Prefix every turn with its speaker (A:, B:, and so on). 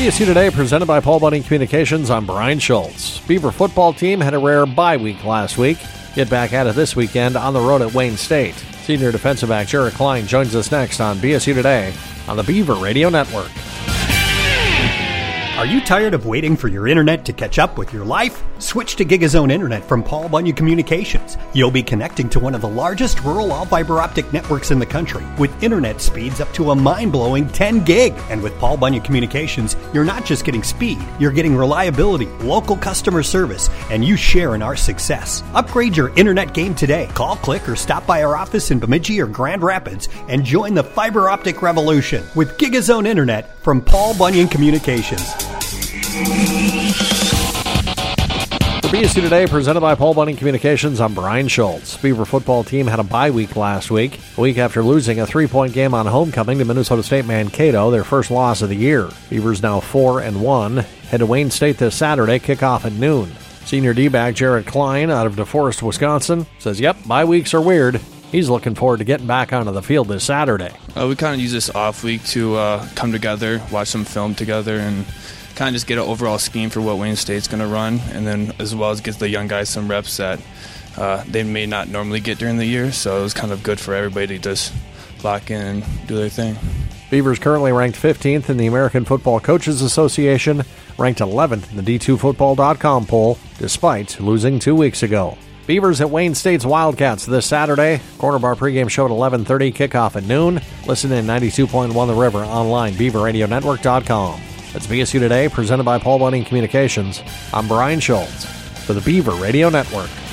A: BSU Today, presented by Paul Bunyan Communications. I'm Brian Schultz. Beaver football team had a rare bye week last week. Get back at it this weekend on the road at Wayne State. Senior defensive back Jared Klein joins us next on BSU Today on the Beaver Radio Network.
B: Are you tired of waiting for your internet to catch up with your life? Switch to GigaZone Internet from Paul Bunyan Communications. You'll be connecting to one of the largest rural all-fiber optic networks in the country with internet speeds up to a mind-blowing 10 gig. And with Paul Bunyan Communications, you're not just getting speed, you're getting reliability, local customer service, and you share in our success. Upgrade your internet game today. Call, click, or stop by our office in Bemidji or Grand Rapids and join the fiber optic revolution with GigaZone Internet from Paul Bunyan Communications.
A: For BSU Today, presented by Paul Bunyan Communications, I'm Brian Schultz. Beaver football team had a bye week last week, a week after losing a 3-point game on homecoming to Minnesota State Mankato, their first loss of the year. Beavers now 4-1, head to Wayne State this Saturday, kickoff at noon. Senior D-back Jared Klein out of DeForest, Wisconsin, says, yep, bye weeks are weird. He's looking forward to getting back onto the field this Saturday.
C: We kind of use this off week to come together, watch some film together, and kind of just get an overall scheme for what Wayne State's going to run, and then as well as get the young guys some reps that they may not normally get during the year. So it was kind of good for everybody to just lock in and do their thing.
A: Beavers currently ranked 15th in the American Football Coaches Association, ranked 11th in the D2Football.com poll, despite losing 2 weeks ago. Beavers at Wayne State's Wildcats this Saturday. Corner Bar pregame show at 11:30, kickoff at noon. Listen in 92.1 The River, online, BeaverRadioNetwork.com. That's BSU Today, presented by Paul Bunyan Communications. I'm Brian Schultz for the Beaver Radio Network.